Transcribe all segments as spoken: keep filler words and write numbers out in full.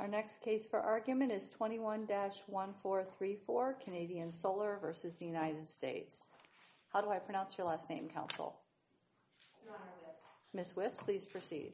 Our next case for argument is twenty-one dash one four three four, Canadian Solar versus the United States. How do I pronounce your last name, counsel? Your Honor, Wiss. Miz Wiss, please proceed.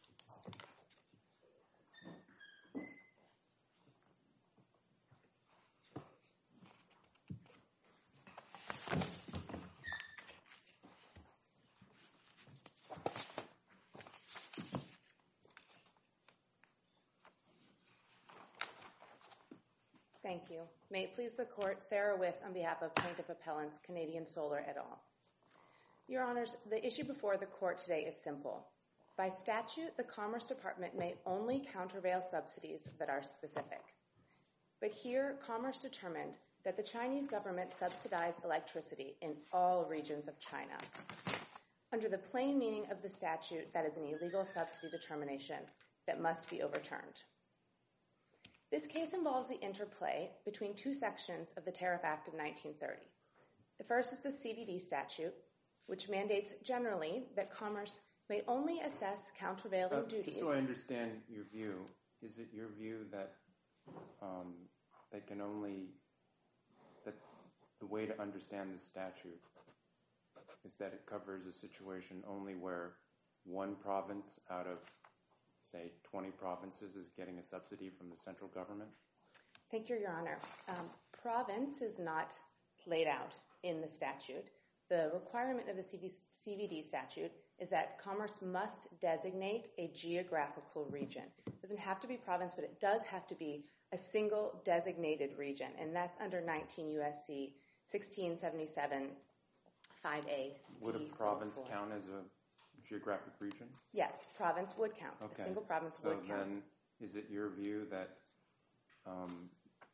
Thank you. May it please the Court, Sarah Wiss on behalf of Plaintiff Appellants, Canadian Solar et al. Your Honors, the issue before the Court today is simple. By statute, the Commerce Department may only countervail subsidies that are specific. But here, Commerce determined that the Chinese government subsidized electricity in all regions of China. Under the plain meaning of the statute, that is an illegal subsidy determination that must be overturned. This case involves the interplay between two sections of the Tariff Act of nineteen thirty. The first is the C V D statute, which mandates generally that Commerce may only assess countervailing uh, duties. Just so I understand your view, is it your view that um, they can only, that the way to understand the statute is that it covers a situation only where one province out of say, twenty provinces is getting a subsidy from the central government? Thank you, Your Honor. Um, province is not laid out in the statute. The requirement of the C V D statute is that Commerce must designate a geographical region. It doesn't have to be province, but it does have to be a single designated region, and that's under nineteen U S C sixteen seventy-seven five A. Would a province count as a geographic region? Yes, province would count. Okay. A single province so would count. So then, is it your view that um,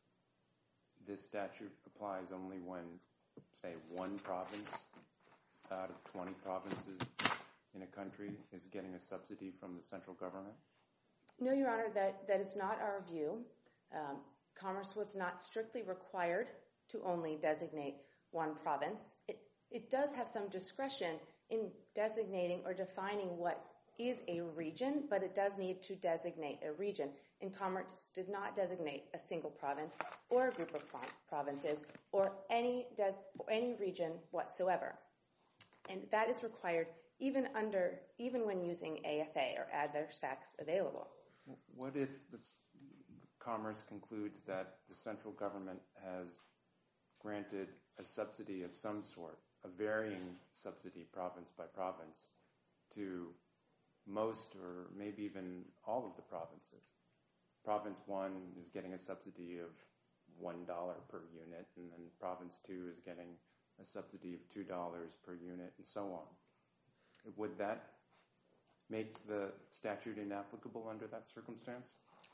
this statute applies only when, say, one province out of twenty provinces in a country is getting a subsidy from the central government? No, Your Honor, that, that is not our view. Um, Commerce was not strictly required to only designate one province. It, it does have some discretion in designating or defining what is a region, but it does need to designate a region. And Commerce did not designate a single province or a group of provinces or any des- any region whatsoever. And that is required even under even when using A F A or adverse facts available. What if this Commerce concludes that the central government has granted a subsidy of some sort, a varying subsidy province by province, to most or maybe even all of the provinces? Province one is getting a subsidy of one dollar per unit, and then province two is getting a subsidy of two dollars per unit, and so on. Would that make the statute inapplicable under that circumstance?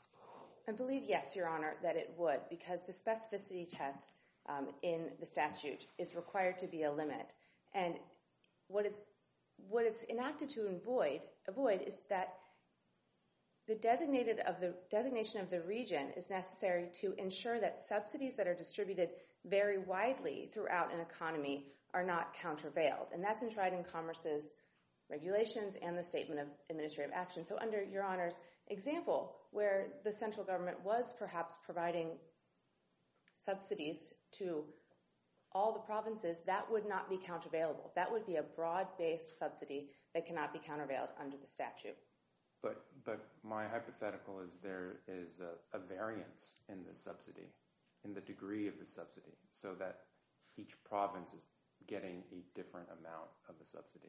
I believe, yes, Your Honor, that it would, because the specificity test um, in the statute is required to be a limit. And what is what it's enacted to avoid avoid is that the designated of the designation of the region is necessary to ensure that subsidies that are distributed very widely throughout an economy are not countervailed. And that's enshrined in Commerce's regulations and the Statement of Administrative Action. So under Your Honor's example, where the central government was perhaps providing subsidies to all the provinces, that would not be countervailable. That would be a broad-based subsidy that cannot be countervailed under the statute. But but my hypothetical is there is a, a variance in the subsidy, in the degree of the subsidy, so that each province is getting a different amount of the subsidy.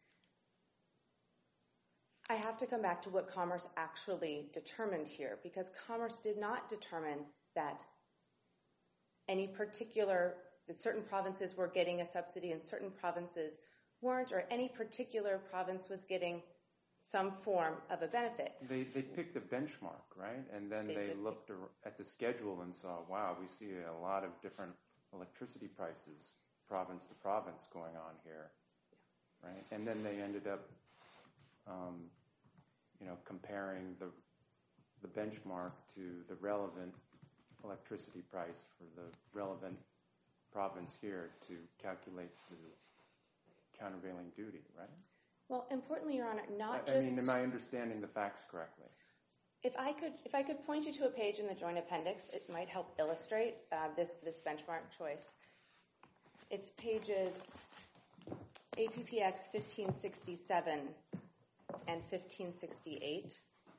I have to come back to what Commerce actually determined here, because Commerce did not determine that any particular, that certain provinces were getting a subsidy and certain provinces weren't, or any particular province was getting some form of a benefit. They they picked a benchmark, right? And then they, they looked at the schedule and saw, wow, we see a lot of different electricity prices, province to province going on here, right? And then they ended up, um, you know, comparing the the benchmark to the relevant electricity price for the relevant province here to calculate the countervailing duty, right? Well, importantly, Your Honor, not I just... I mean, am I understanding the facts correctly? If I could, if I could point you to a page in the Joint Appendix, it might help illustrate uh, this this benchmark choice. It's pages A P P X fifteen sixty-seven and fifteen sixty-eight.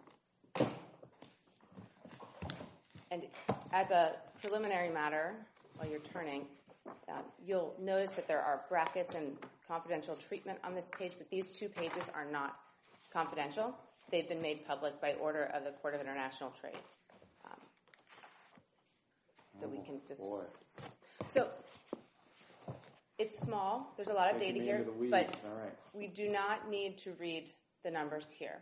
And as a preliminary matter, while you're turning, uh, you'll notice that there are brackets and confidential treatment on this page, but these two pages are not confidential. They've been made public by order of the Court of International Trade. Um, so oh, we can just... Boy. So it's small. There's a lot of Taking data here, but All right. we do not need to read the numbers here.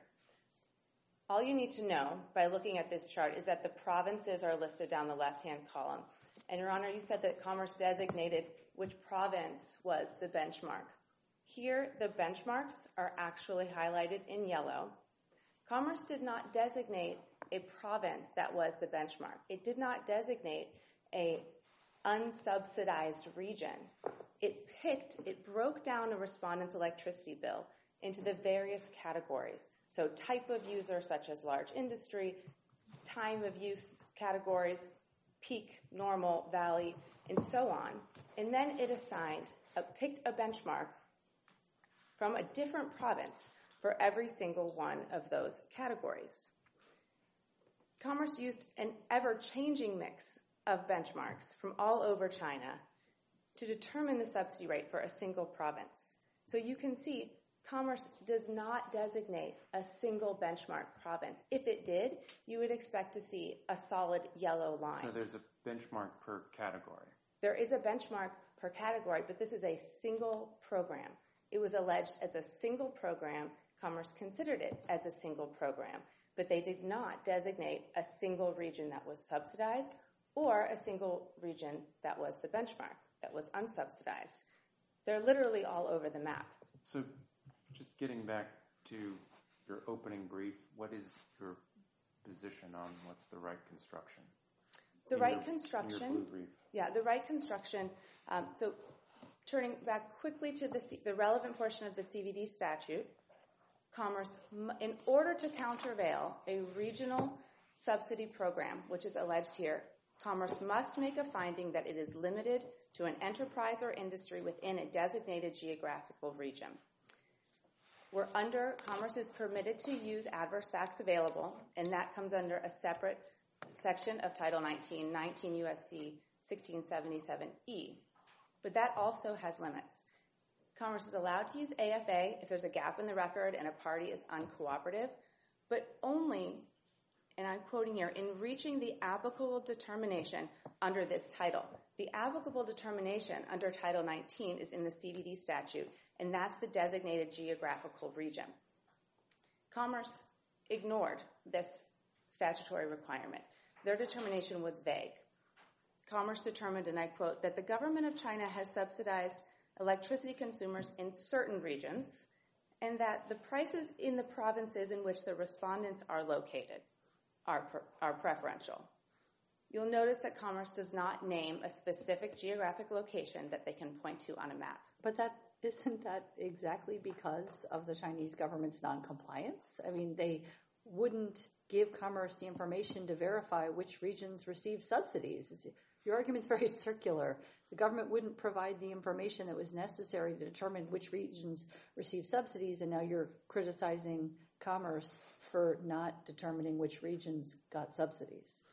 All you need to know by looking at this chart is that the provinces are listed down the left-hand column. And, Your Honor, you said that Commerce designated which province was the benchmark. Here, the benchmarks are actually highlighted in yellow. Commerce did not designate a province that was the benchmark. It did not designate a unsubsidized region. It picked, it broke down a respondent's electricity bill into the various categories. So type of user, such as large industry, time of use categories, peak, normal, valley, and so on. And then it assigned, a, picked a benchmark from a different province for every single one of those categories. Commerce used an ever-changing mix of benchmarks from all over China to determine the subsidy rate for a single province. So you can see Commerce does not designate a single benchmark province. If it did, you would expect to see a solid yellow line. So there's a benchmark per category. There is a benchmark per category, but this is a single program. It was alleged as a single program. Commerce considered it as a single program, but they did not designate a single region that was subsidized or a single region that was the benchmark, that was unsubsidized. They're literally all over the map. So just getting back to your opening brief, what is your position on what's the right construction? The in right your, construction, in your blue brief. yeah, the right construction. Um, so turning back quickly to the, C- the relevant portion of the C V D statute, Commerce, in order to countervail a regional subsidy program, which is alleged here, Commerce must make a finding that it is limited to an enterprise or industry within a designated geographical region. We're under, Commerce is permitted to use adverse facts available, and that comes under a separate section of Title nineteen, nineteen U S C sixteen seventy-seven E. But that also has limits. Commerce is allowed to use A F A if there's a gap in the record and a party is uncooperative, but only, and I'm quoting here, in reaching the applicable determination under this title. The applicable determination under Title nineteen is in the C V D statute, and that's the designated geographical region. Commerce ignored this statutory requirement. Their determination was vague. Commerce determined, and I quote, that the government of China has subsidized electricity consumers in certain regions, and that the prices in the provinces in which the respondents are located are, per, are preferential. You'll notice that Commerce does not name a specific geographic location that they can point to on a map. But that isn't that exactly because of the Chinese government's noncompliance? I mean, they wouldn't give Commerce the information to verify which regions receive subsidies. It's, your argument's very circular. The government wouldn't provide the information that was necessary to determine which regions receive subsidies, and now you're criticizing Commerce for not determining which regions got subsidies.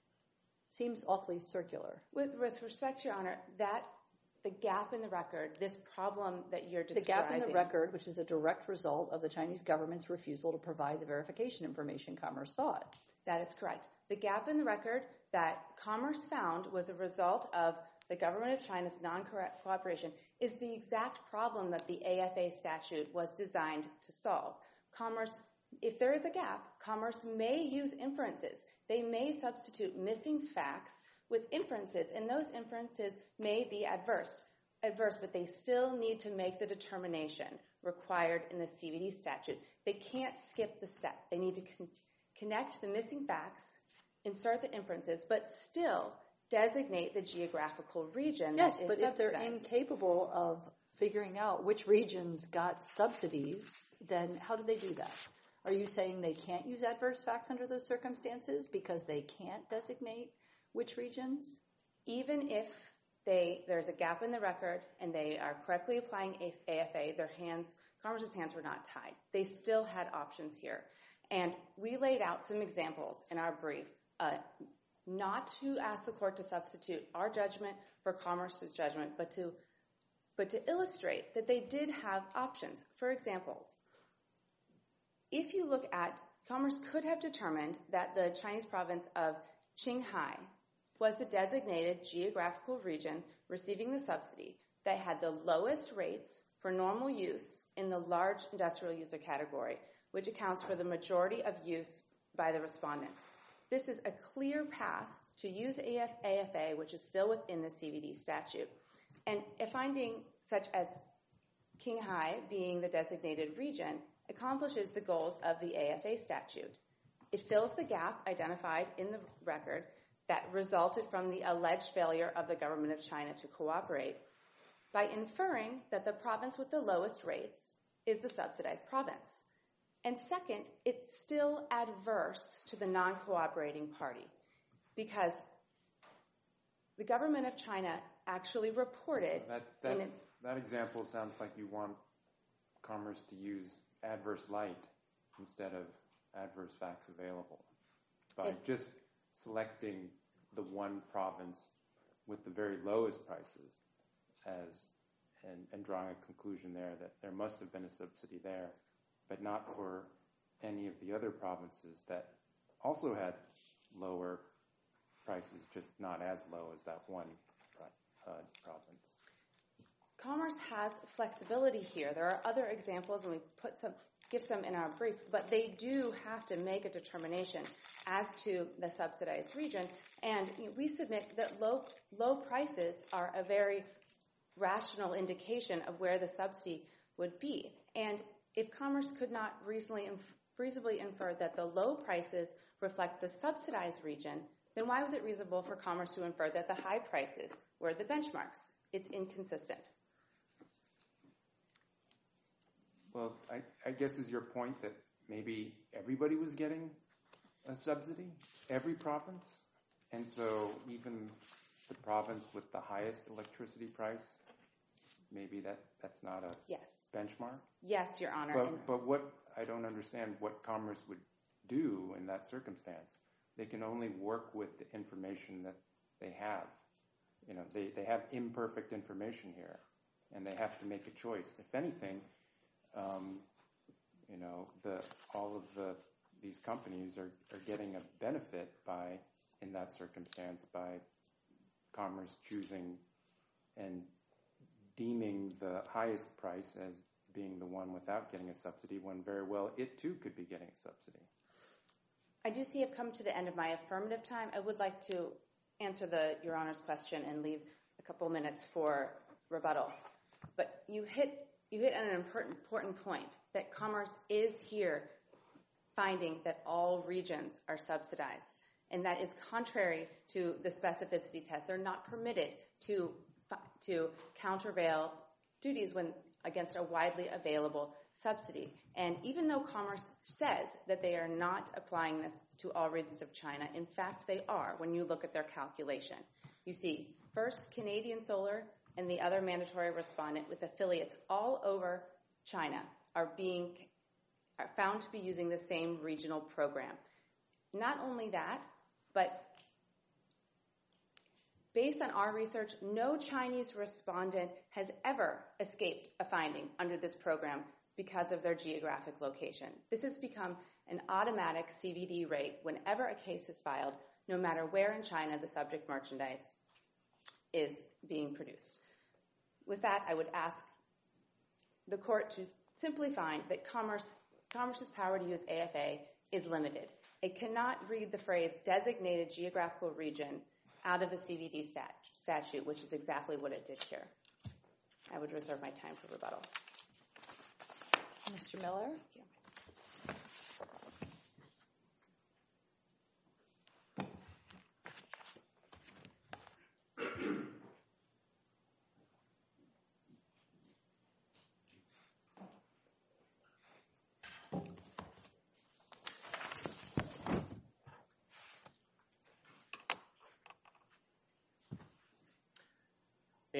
Seems awfully circular. With, with respect, Your Honor, that the gap in the record, this problem that you're describing... The gap in the record, which is a direct result of the Chinese government's refusal to provide the verification information Commerce sought. That is correct. The gap in the record that Commerce found was a result of the government of China's non-cooperation is the exact problem that the A F A statute was designed to solve. Commerce, if there is a gap, Commerce may use inferences. They may substitute missing facts with inferences, and those inferences may be adverse, adverse, but they still need to make the determination required in the C V D statute. They can't skip the step. They need to con- connect the missing facts, insert the inferences, but still designate the geographical region yes, that is but if they're subsidized. incapable of figuring out which regions got subsidies, then how do they do that? Are you saying they can't use adverse facts under those circumstances because they can't designate which regions? Even if they there's a gap in the record and they are correctly applying A F A, their hands, Commerce's hands were not tied. They still had options here. And we laid out some examples in our brief, uh, not to ask the court to substitute our judgment for Commerce's judgment, but to but to illustrate that they did have options. For example, if you look at, Commerce could have determined that the Chinese province of Qinghai was the designated geographical region receiving the subsidy that had the lowest rates for normal use in the large industrial user category, which accounts for the majority of use by the respondents. This is a clear path to use A F A, which is still within the C V D statute. And a finding such as Qinghai being the designated region accomplishes the goals of the A F A statute. It fills the gap identified in the record that resulted from the alleged failure of the government of China to cooperate by inferring that the province with the lowest rates is the subsidized province. And second, it's still adverse to the non-cooperating party because the government of China actually reported that, that, in its... That example sounds like you want Commerce to use adverse light instead of adverse facts available by it, just selecting the one province with the very lowest prices as and, and drawing a conclusion there that there must have been a subsidy there, but not for any of the other provinces that also had lower prices, just not as low as that one uh, province. Commerce has flexibility here. There are other examples, and we put some, give some in our brief, but they do have to make a determination as to the subsidized region. And you know, we submit that low low prices are a very rational indication of where the subsidy would be. And if Commerce could not reasonably, reasonably infer that the low prices reflect the subsidized region, then why was it reasonable for Commerce to infer that the high prices were the benchmarks? It's inconsistent. Well, I, I guess is your point that maybe everybody was getting a subsidy, every province? And so even the province with the highest electricity price, maybe that, that's not a yes. benchmark? Yes, Your Honor. But, but what, I don't understand what Commerce would do in that circumstance. They can only work with the information that they have. You know, they, they have imperfect information here, and they have to make a choice. If anything, um, you know, the all of the these companies are, are getting a benefit by, in that circumstance, by Commerce choosing and deeming the highest price as being the one without getting a subsidy, when very well it too could be getting a subsidy. I do see I've come to the end of my affirmative time. I would like to answer the Your Honor's question and leave a couple minutes for rebuttal. But you hit you hit on an important, important point, that Commerce is here finding that all regions are subsidized. And that is contrary to the specificity test. They're not permitted to, to countervail duties when against a widely available subsidy. And even though Commerce says that they are not applying this to all regions of China, in fact they are when you look at their calculation. You see, first, Canadian Solar and the other mandatory respondent with affiliates all over China are being are found to be using the same regional program. Not only that, but based on our research, no Chinese respondent has ever escaped a finding under this program because of their geographic location. This has become an automatic C V D rate whenever a case is filed, no matter where in China the subject merchandise is being produced. With that, I would ask the court to simply find that Commerce, Commerce's power to use A F A is limited. It cannot read the phrase designated geographical region out of the C V D stat- statute, which is exactly what it did here. I would reserve my time for rebuttal. Mister Miller? Thank you.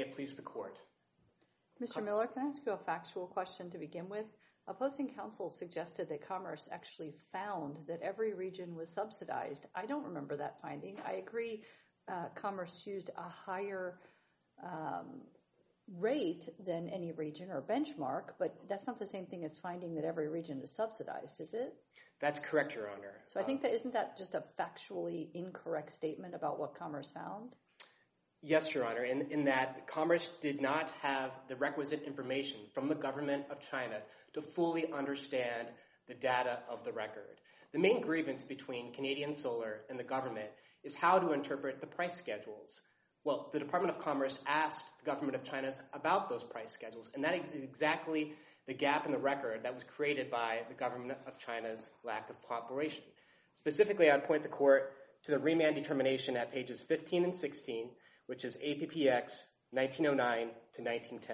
May it please the Court. Mister Miller, can I ask you a factual question to begin with? Opposing counsel suggested that Commerce actually found that every region was subsidized. I don't remember that finding. I agree uh, Commerce used a higher um, rate than any region or benchmark, but that's not the same thing as finding that every region is subsidized, is it? That's correct, Your Honor. So I think that isn't that just a factually incorrect statement about what Commerce found? Yes, Your Honor, in, in that Commerce did not have the requisite information from the government of China to fully understand the data of the record. The main grievance between Canadian Solar and the government is how to interpret the price schedules. Well, the Department of Commerce asked the government of China about those price schedules, and that is exactly the gap in the record that was created by the government of China's lack of cooperation. Specifically, I'd point the Court to the remand determination at pages fifteen and sixteen, which is A P P X nineteen oh nine to nineteen ten.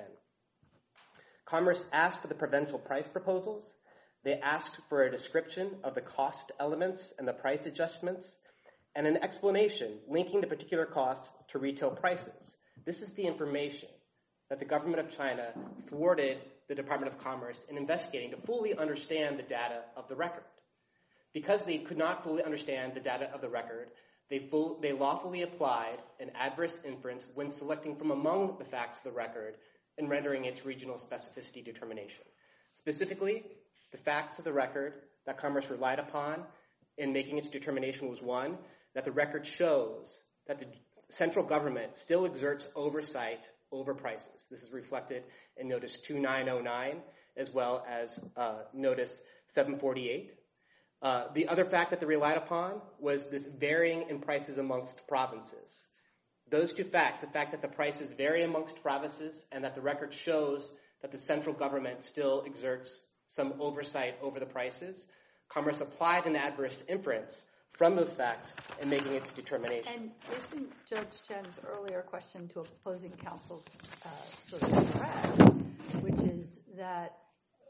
Commerce asked for the provincial price proposals. They asked for a description of the cost elements and the price adjustments, and an explanation linking the particular costs to retail prices. This is the information that the government of China thwarted the Department of Commerce in investigating to fully understand the data of the record. Because they could not fully understand the data of the record, they, full, they lawfully applied an adverse inference when selecting from among the facts of the record and rendering its regional specificity determination. Specifically, the facts of the record that Commerce relied upon in making its determination was, one, that the record shows that the central government still exerts oversight over prices. This is reflected in Notice two nine oh nine as well as uh, Notice seven forty-eight. Uh, the other fact that they relied upon was this varying in prices amongst provinces. Those two facts, the fact that the prices vary amongst provinces and that the record shows that the central government still exerts some oversight over the prices, Commerce applied an adverse inference from those facts in making its determination. And isn't Judge Chen's earlier question to opposing counsel uh, sort of correct, which is that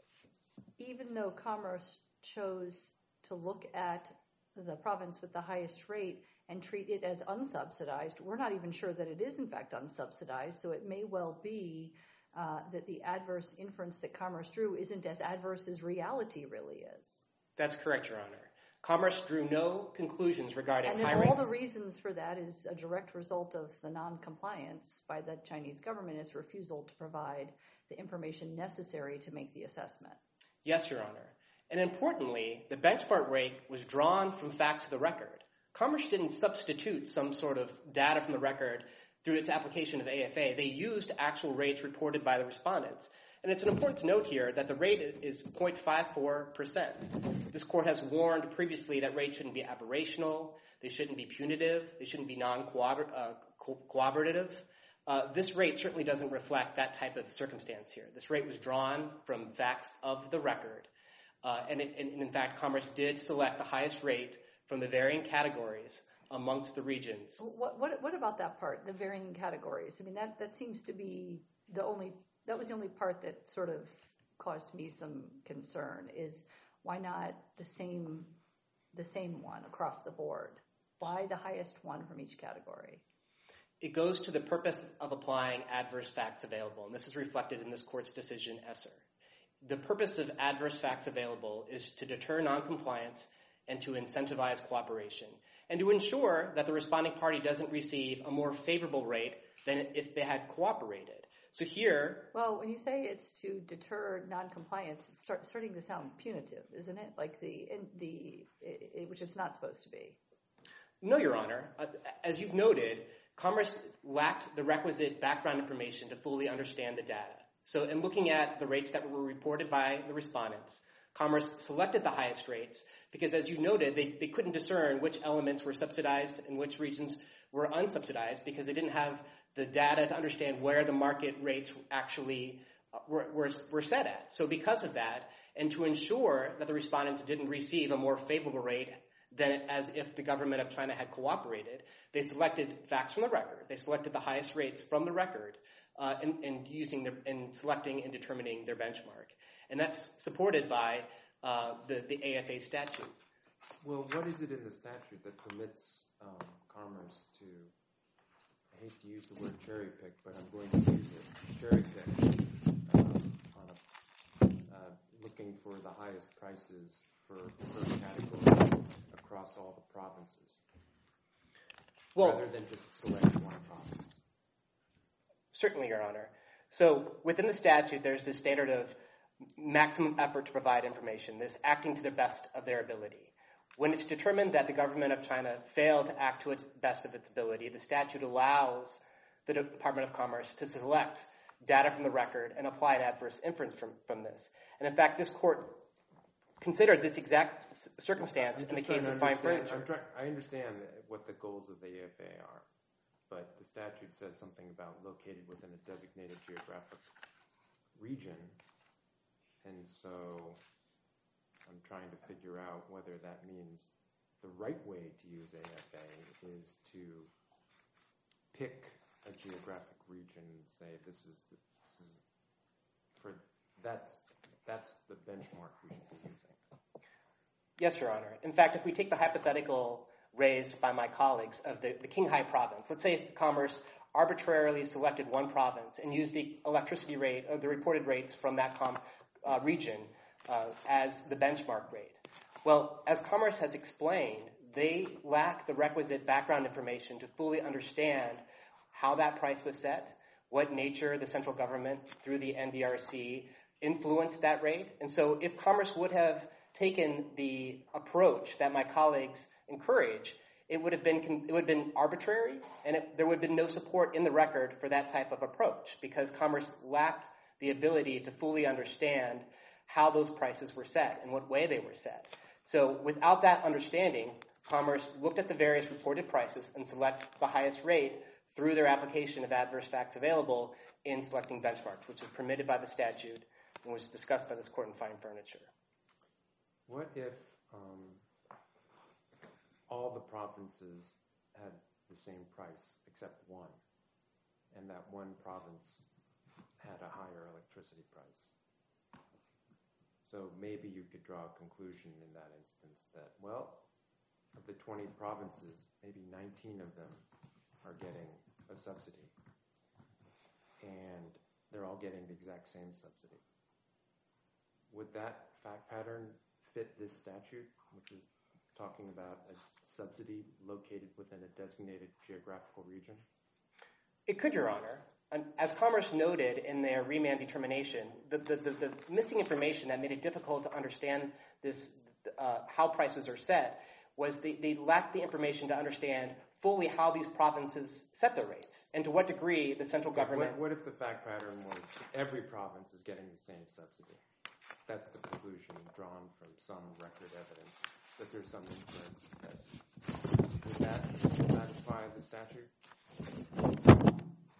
even though Commerce chose to look at the province with the highest rate and treat it as unsubsidized, we're not even sure that it is in fact unsubsidized, so it may well be uh, that the adverse inference that Commerce drew isn't as adverse as reality really is. That's correct, Your Honor. Commerce drew no conclusions regarding and high then rates. all the reasons for that is a direct result of the non-compliance by the Chinese government, its refusal to provide the information necessary to make the assessment. Yes, Your Honor. And importantly, the benchmark rate was drawn from facts of the record. Commerce didn't substitute some sort of data from the record through its application of A F A. They used actual rates reported by the respondents. And it's important to note here that the rate is zero point five four percent. This court has warned previously that rates shouldn't be aberrational, they shouldn't be punitive, they shouldn't be non-cooperative. Uh, this rate certainly doesn't reflect that type of circumstance here. This rate was drawn from facts of the record. Uh, and, it, and in fact, Commerce did select the highest rate from the varying categories amongst the regions. What, what, what about that part, the varying categories? I mean, that, that seems to be the only... That was the only part that sort of caused me some concern, is why not the same the same one across the board? Why the highest one from each category? It goes to the purpose of applying adverse facts available, and this is reflected in this court's decision, Esser. The purpose of adverse facts available is to deter noncompliance and to incentivize cooperation, and to ensure that the responding party doesn't receive a more favorable rate than if they had cooperated. So here... Well, when you say it's to deter noncompliance, it's start, starting to sound punitive, isn't it? Like the, in the it, it, which it's not supposed to be. No, Your Honor. Uh, as you've noted, Commerce lacked the requisite background information to fully understand the data. So in looking at the rates that were reported by the respondents, Commerce selected the highest rates because, as you noted, they, they couldn't discern which elements were subsidized and which regions were unsubsidized because they didn't have the data to understand where the market rates actually uh, were, were, were set at. So because of that, and to ensure that the respondents didn't receive a more favorable rate than as if the government of China had cooperated, they selected facts from the record. They selected the highest rates from the record uh, and, and using their, and selecting and determining their benchmark. And that's supported by uh, the, the A F A statute. Well, what is it in the statute that permits um, Commerce to hate to use the word cherry pick, but I'm going to use it. Cherry pick um, on a, uh, looking for the highest prices for certain categories across all the provinces, well, rather than just select one province. Certainly, Your Honor. So within the statute, there's this standard of maximum effort to provide information, this acting to the best of their ability. When it's determined that the government of China failed to act to its best of its ability, the statute allows the Department of Commerce to select data from the record and apply an adverse inference from, from this. And in fact, this court considered this exact circumstance in the case of Fine Furniture. I'm try- I understand what the goals of the A F A are, but the statute says something about located within a designated geographic region, and so I'm trying to figure out whether that means the right way to use A F A is to pick a geographic region and say this is the, this is for that's that's the benchmark we should be using. Yes, Your Honor. In fact, if we take the hypothetical raised by my colleagues of the, the Qinghai province, let's say Commerce arbitrarily selected one province and used the electricity rate or the reported rates from that com, uh, region uh, as the benchmark rate. Well, as Commerce has explained, they lack the requisite background information to fully understand how that price was set, what nature the central government through the N D R C influenced that rate. And so if Commerce would have taken the approach that my colleagues encourage, it would have been it would have been arbitrary, and it, there would have been no support in the record for that type of approach because Commerce lacked the ability to fully understand how those prices were set and what way they were set. So without that understanding, Commerce looked at the various reported prices and select the highest rate through their application of adverse facts available in selecting benchmarks, which is permitted by the statute and was discussed by this court in Fine Furniture. What if um, all the provinces had the same price except one, and that one province had a higher electricity price? So maybe you could draw a conclusion in that instance that, well, of the twenty provinces, maybe nineteen of them are getting a subsidy, and they're all getting the exact same subsidy. Would that fact pattern fit this statute, which is talking about a subsidy located within a designated geographical region? It could, Your Honor. As Commerce noted in their remand determination, the, the, the, the missing information that made it difficult to understand this, uh, how prices are set, was they, they lacked the information to understand fully how these provinces set their rates and to what degree the central government... What, what if the fact pattern was every province is getting the same subsidy? That's the conclusion drawn from some record evidence, that there's some influence. That, does that satisfy the statute?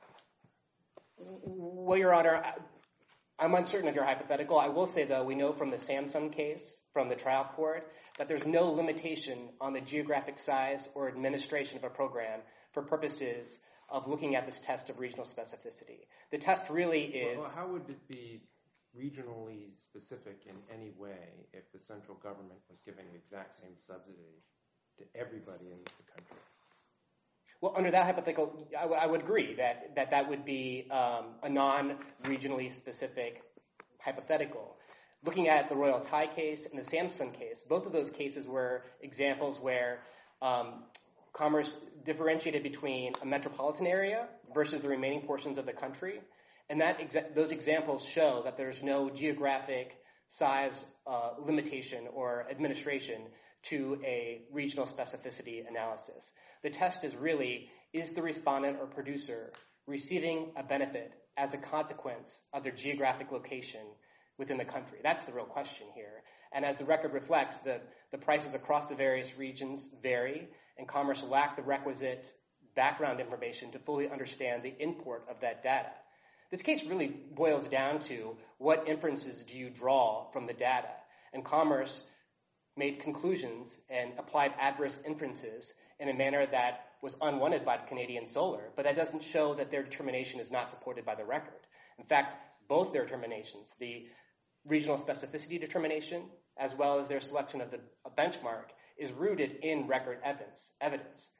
Well, Your Honor, I'm uncertain of your hypothetical. I will say, though, we know from the Samsung case, from the trial court, that there's no limitation on the geographic size or administration of a program for purposes of looking at this test of regional specificity. The test really is... Well, how would it be regionally specific in any way if the central government was giving the exact same subsidy to everybody in the country? Well, under that hypothetical, I, w- I would agree that that, that would be um, a non-regionally specific hypothetical. Looking at the Royal Thai case and the Samsung case, both of those cases were examples where um, Commerce differentiated between a metropolitan area versus the remaining portions of the country. And that exa- those examples show that there's no geographic size uh, limitation or administration to a regional specificity analysis. The test is really, is the respondent or producer receiving a benefit as a consequence of their geographic location within the country? That's the real question here. And as the record reflects, the, the prices across the various regions vary, and Commerce lacked the requisite background information to fully understand the import of that data. This case really boils down to what inferences do you draw from the data? And Commerce made conclusions and applied adverse inferences in a manner that was unwanted by Canadian Solar, but that doesn't show that their determination is not supported by the record. In fact, both their determinations, the regional specificity determination as well as their selection of the benchmark, is rooted in record evidence. evidence.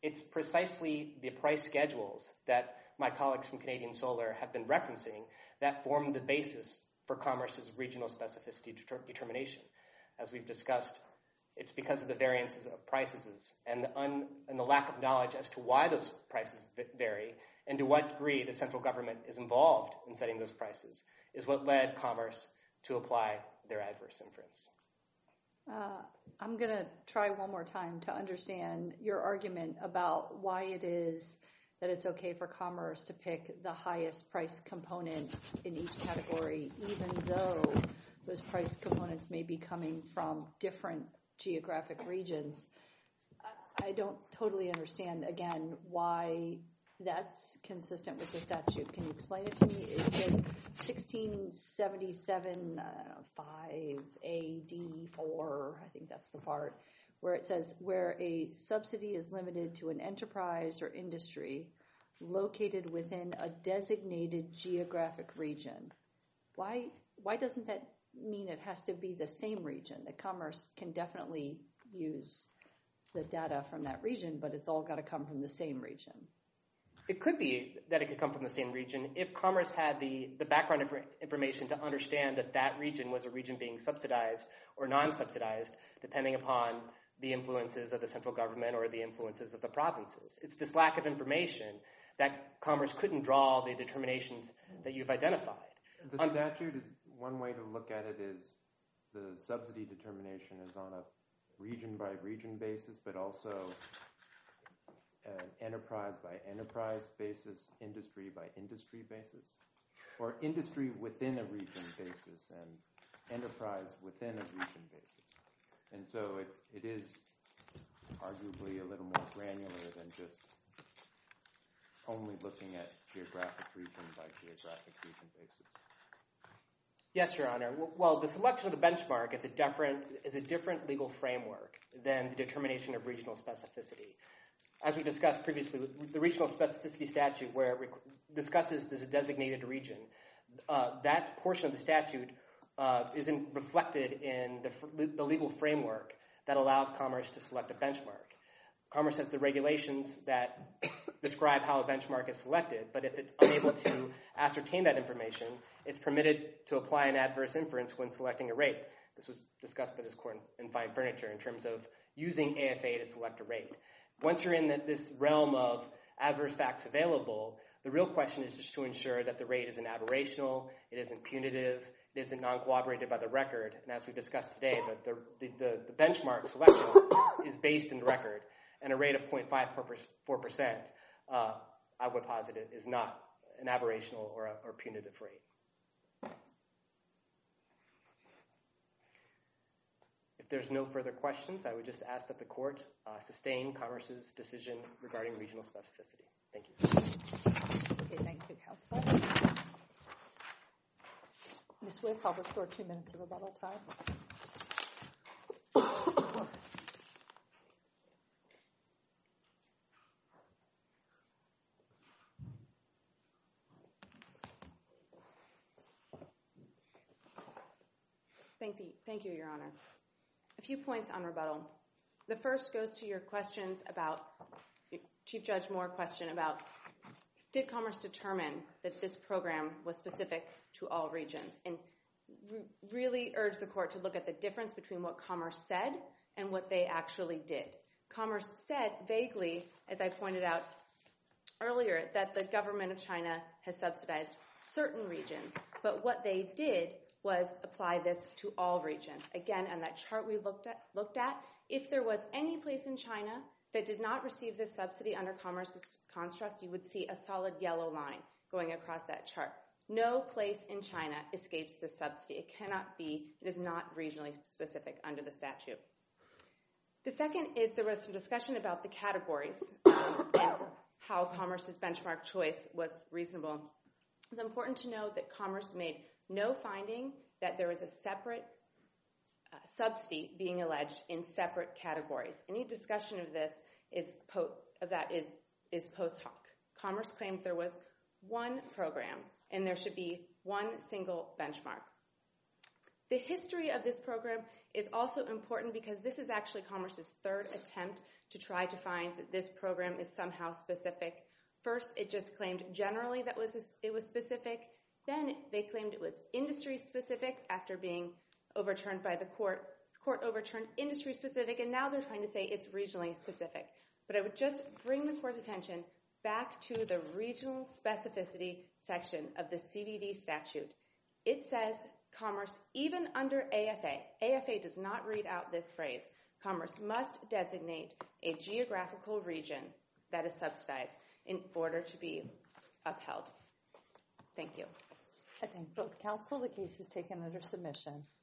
It's precisely the price schedules that my colleagues from Canadian Solar have been referencing that form the basis for Commerce's regional specificity deter- determination. As we've discussed, it's because of the variances of prices and the, un- and the lack of knowledge as to why those prices vary and to what degree the central government is involved in setting those prices is what led Commerce to apply their adverse inference. Uh, I'm going to try one more time to understand your argument about why it is that it's okay for Commerce to pick the highest price component in each category, even though those price components may be coming from different geographic regions. I don't totally understand, again, why that's consistent with the statute. Can you explain it to me? It says sixteen seventy-seven, I don't know, five A D four, I think that's the part, where it says where a subsidy is limited to an enterprise or industry located within a designated geographic region. Why, why doesn't that mean it has to be the same region? That Commerce can definitely use the data from that region, but it's all got to come from the same region. It could be that it could come from the same region if Commerce had the, the background inf- information to understand that that region was a region being subsidized or non-subsidized, depending upon the influences of the central government or the influences of the provinces. It's this lack of information that Commerce couldn't draw the determinations that you've identified. The statute, is one way to look at it is the subsidy determination is on a region-by-region basis, but also an enterprise-by-enterprise basis, industry-by-industry basis, or industry within a region basis and enterprise within a region basis. And so it, it is arguably a little more granular than just only looking at geographic region by geographic region basis. Yes, Your Honor. Well, the selection of the benchmark is a different, is a different legal framework than the determination of regional specificity. As we discussed previously, the regional specificity statute, where it rec- discusses this designated region, uh, that portion of the statute uh, isn't reflected in the, the legal framework that allows Commerce to select a benchmark. Commerce has the regulations that describe how a benchmark is selected, but if it's unable to ascertain that information, it's permitted to apply an adverse inference when selecting a rate. This was discussed by this court in Fine Furniture in terms of using A F A to select a rate. Once you're in the, this realm of adverse facts available, the real question is just to ensure that the rate isn't aberrational, it isn't punitive, it isn't non-corroborated by the record. And as we discussed today, the, the, the, the benchmark selection is based in the record, and a rate of zero point five four percent, uh, I would posit it, is not an aberrational or, a, or punitive rate. If there's no further questions, I would just ask that the court uh, sustain Commerce's decision regarding regional specificity. Thank you. Okay, thank you, counsel. Miz Wiss, I'll restore two minutes of rebuttal time. Thank you, thank you, Your Honor. A few points on rebuttal. The first goes to your questions about, Chief Judge Moore question about, did Commerce determine that this program was specific to all regions? And re- really urge the court to look at the difference between what Commerce said and what they actually did. Commerce said vaguely, as I pointed out earlier, that the government of China has subsidized certain regions, but what they did was apply this to all regions. Again, on that chart we looked at, looked at, if there was any place in China that did not receive this subsidy under Commerce's construct, you would see a solid yellow line going across that chart. No place in China escapes this subsidy. It cannot be, it is not regionally specific under the statute. The second is there was some discussion about the categories um, and how Commerce's benchmark choice was reasonable. It's important to note that Commerce made no finding that there was a separate uh, subsidy being alleged in separate categories. Any discussion of this is po- of that is is post hoc. Commerce claimed there was one program and there should be one single benchmark. The history of this program is also important because this is actually Commerce's third attempt to try to find that this program is somehow specific. First, it just claimed generally that was it was specific. Then they claimed it was industry-specific after being overturned by the court. The court overturned industry-specific, and now they're trying to say it's regionally specific. But I would just bring the court's attention back to the regional specificity section of the C V D statute. It says Commerce, even under A F A, A F A does not read out this phrase, Commerce must designate a geographical region that is subsidized in order to be upheld. Thank you. I thank both counsel. The case is taken under submission.